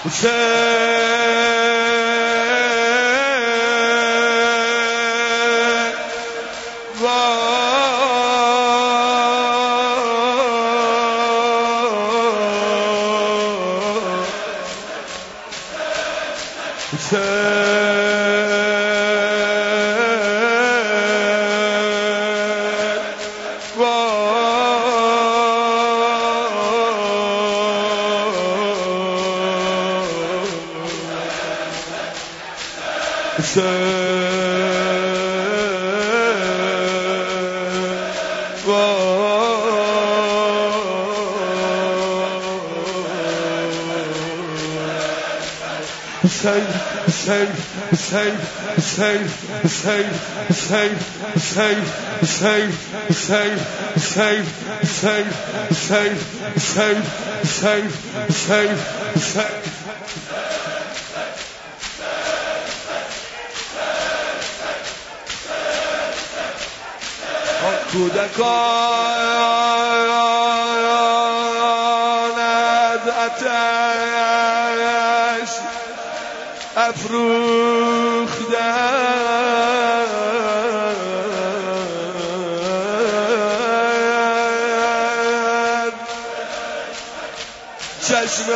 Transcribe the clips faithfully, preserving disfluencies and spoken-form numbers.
کودکان از آتش افروختند، چشم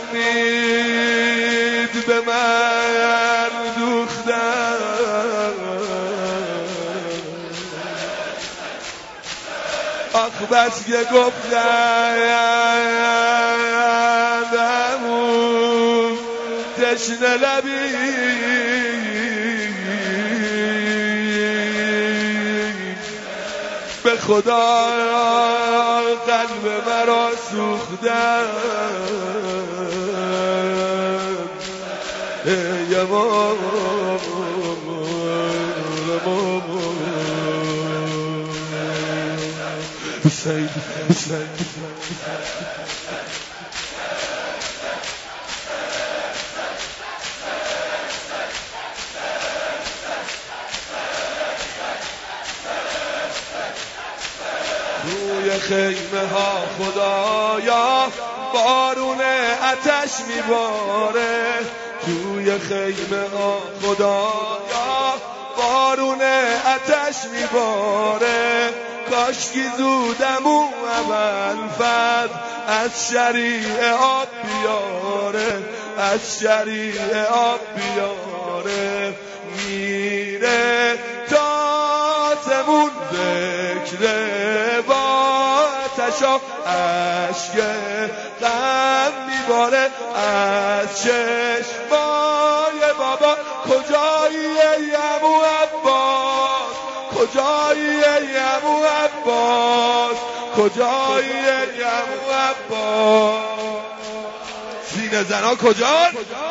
امید به من دوختند. آخ بس که گفتند همون تشنه لبی به خدا قلب مرا سوختند. ای امام حسین حسین روی خیمه ها خدایا بارون آتش میباره، توی خیمه ها خدایا بارون آتش میباره. کاشکی زودمو اول فد از شریع آب بیاره، از شریع آب بیاره. میره تازمون ذکره با آتشا عشق غم میباره از چشمای بابا. کجایی ای عمو عباس، کجایی ای عمو عباس، کجایی ای عمو عباس. سینه زنا کجان؟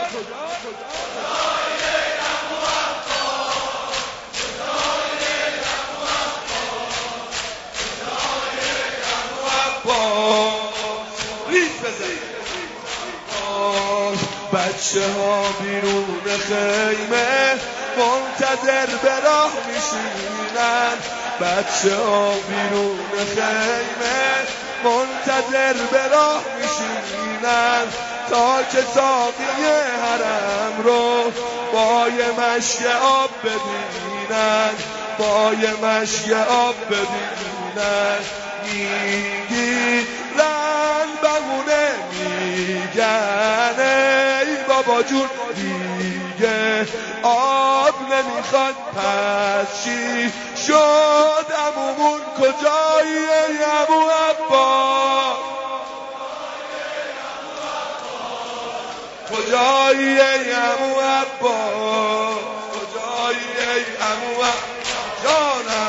بچه ها بیرون خیمه منتظر به راه میشینن، بچه ها بیرون خیمه منتظر به راه میشینن تا که ساقی حرم رو با یه مشک آب ببینن، با یه مشک آب ببینن. میگیرن بهونه میگن ای بابا جون دیگه آب نمیخواد، پس چی شد عمومون؟ کجایی ای عمو عباس، کجایی ای عمو عباس، کجایی ای عمو عباس جانم.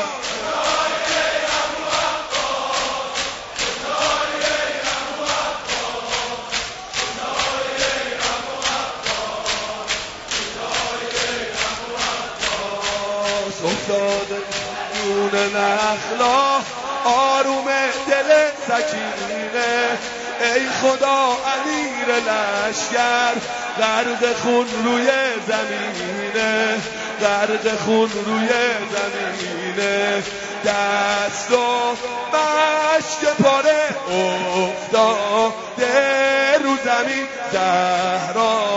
افتاده دون نخلا آروم دل سکینه، ای خدا امیر لشکر غرق خون روی زمینه، غرق خون روی زمینه. دست و مشک پاره افتاده رو زمین، زهرا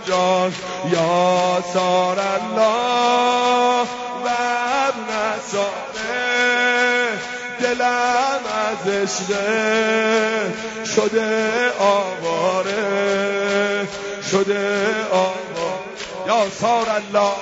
جان یا سار الله و ابن ساره دلم از عشقه شده آواره شده آواره یا سار الله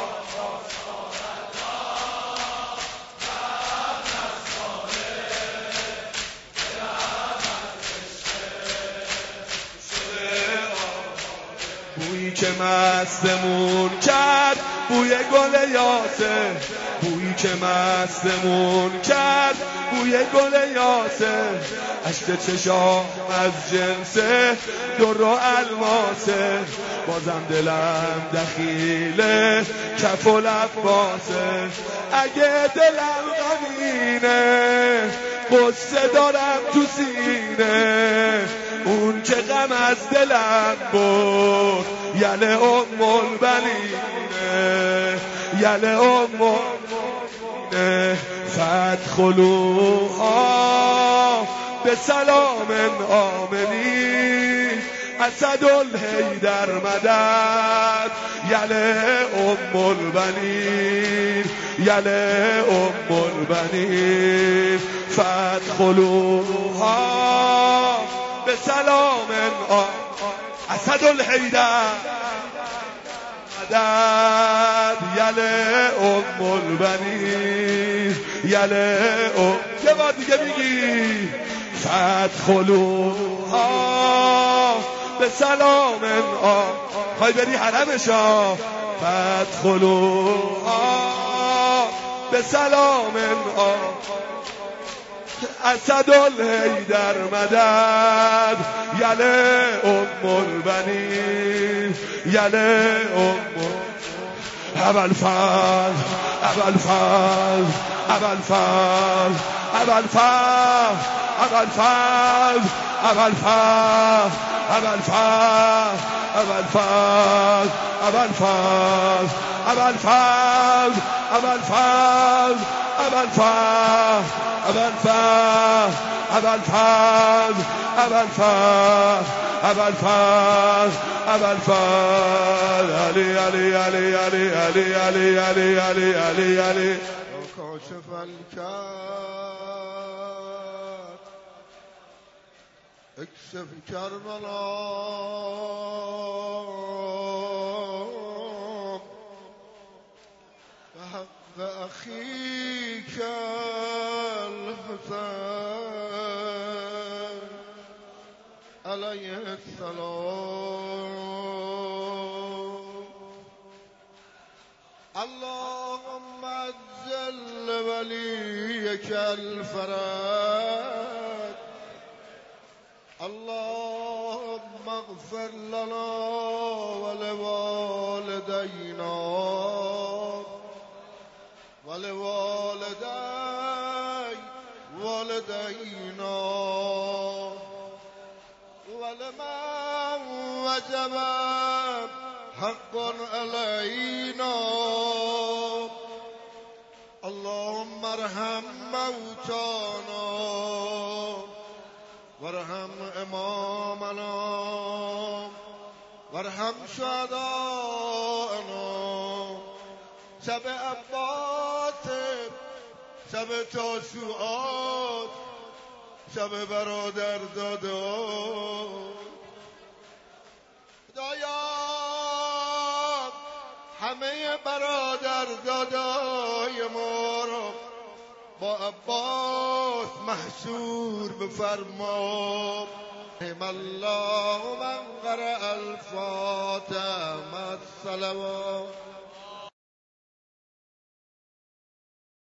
بویی که مستمون کرد بوی گل یاسر بویی که مستمون کرد بوی گل یاسر اشک چشام از جنس در و الماسه بازم دلم دخیله کف و لباسه اگه دلم غمینه قصه دارم تو سینه اون که غم از دلم برد یله ام البنینه یله ام البنینه فادخلوها به سلام آمنین اسد الحیدر مدد یله ام البنین یله ام البنین فادخلوها به سلام اسد الحیدر مدد یله ام البنین یله ام یه بار دیگه میگی فادخلوها به سلام خواهی بری حرمشا فادخلوها به سلام اسد الحیدر مدد یله ام البنین یله ام ابوالفضل ابوالفضل ابوالفضل ابوالفضل ابوالفضل ابوالفضل ابوالفضل ابوالفضل ابوالفضل ابوالفضل ابوالفضل ابوالفضل ابوالفضل ابوالفضل ابوالفضل ابوالفضل ابوالفضل علی علی علی علی علی علی علی علی علی علی کاشف الکرب اکشف کربلا بحق اخیک الحسین علیه السلام اللهم عجل ولیک الفرج اللهم اغفر لنا ولوالدينا ولوالدي والدينا ولمن وجب حق علينا اللهم ارحم موتانا وارحم امامنا وارحم شهداءنا شب عباس شب تاسوعات شب برادر دادان خدایا همه برادر دادای ما را با عباس محشور بفرما رحم الله من قرأ الفاتحه مع الصلوات